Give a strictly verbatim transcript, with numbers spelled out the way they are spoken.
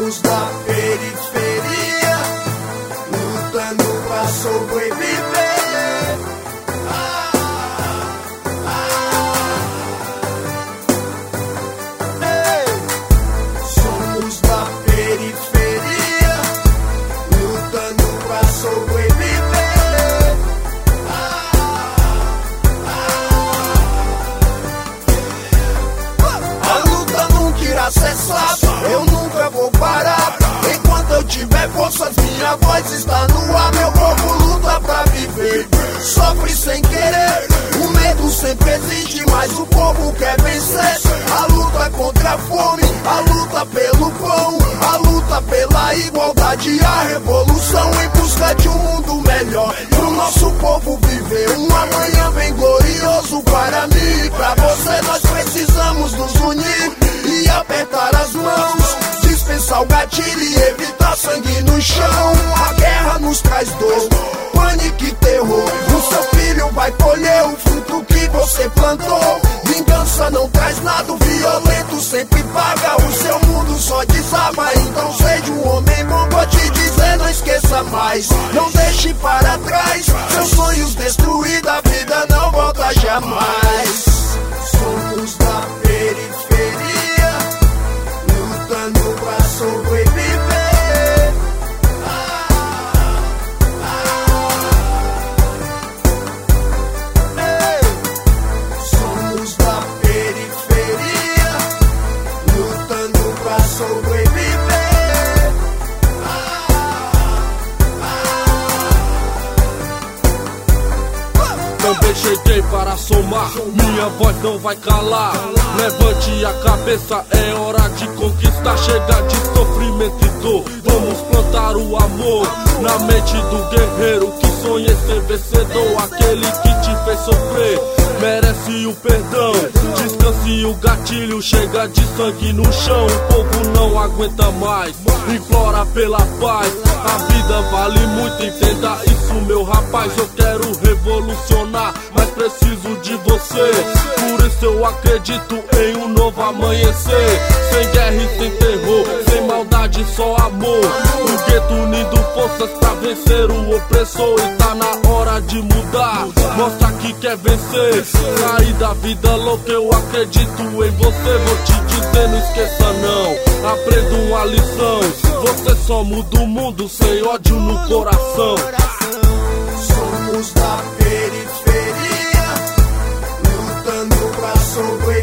Somos da periferia, lutando pra sobreviver. Ah, ah. Ei. Somos da periferia, lutando pra sobreviver. Cessado, eu nunca vou parar. Enquanto eu tiver forças, minha voz está no ar. Meu povo luta pra viver, sofre sem querer. O medo sempre existe, mas o povo quer vencer. A luta contra a fome, a luta pelo pão, a luta pela igualdade, a revolução em busca de um mundo melhor pro nosso povo viver. Um amanhã bem glorioso para mim e pra você. Nós precisamos nos unir e apertar as mãos, dispensar o gatilho e evitar sangue no chão. A guerra nos traz dor, pânico e terror. O seu filho vai colher o fruto que você plantou. Vingança não traz nada, o violento sempre paga. O seu mundo só desaba, então seja um homem bom. Vou te dizer, não esqueça mais, não deixe para trás seus sonhos destruídos, a vida não volta jamais. Somos da periferia, lutando pra sobreviver. Ah, ah. Ei. Somos da periferia, lutando pra sobreviver. Ah, ah. Também cheguei para somar, minha voz não vai calar. Levante a cabeça, é hora de conquistar. Chega de sofrimento e dor, vamos plantar o amor na mente do guerreiro que sonha em ser vencedor. Aquele que te fez sofrer merece o perdão. Descanse o gatilho, chega de sangue no chão. O povo não aguenta mais, implora pela paz. A vida vale muito, entenda isso, meu rapaz. Eu quero revolucionar, mas preciso de você. Por isso eu acredito em um novo amanhecer. Sem guerra e sem terror, sem maldade, só amor. O gueto unido forças pra vencer o opressor. E tá na hora de mudar, mostra que quer vencer. Sair da vida louca, eu acredito em você. Vou te dizer, não esqueça não, aprenda uma lição. Você só muda o mundo sem ódio no coração. Somos da periferia, lutando pra sobreviver.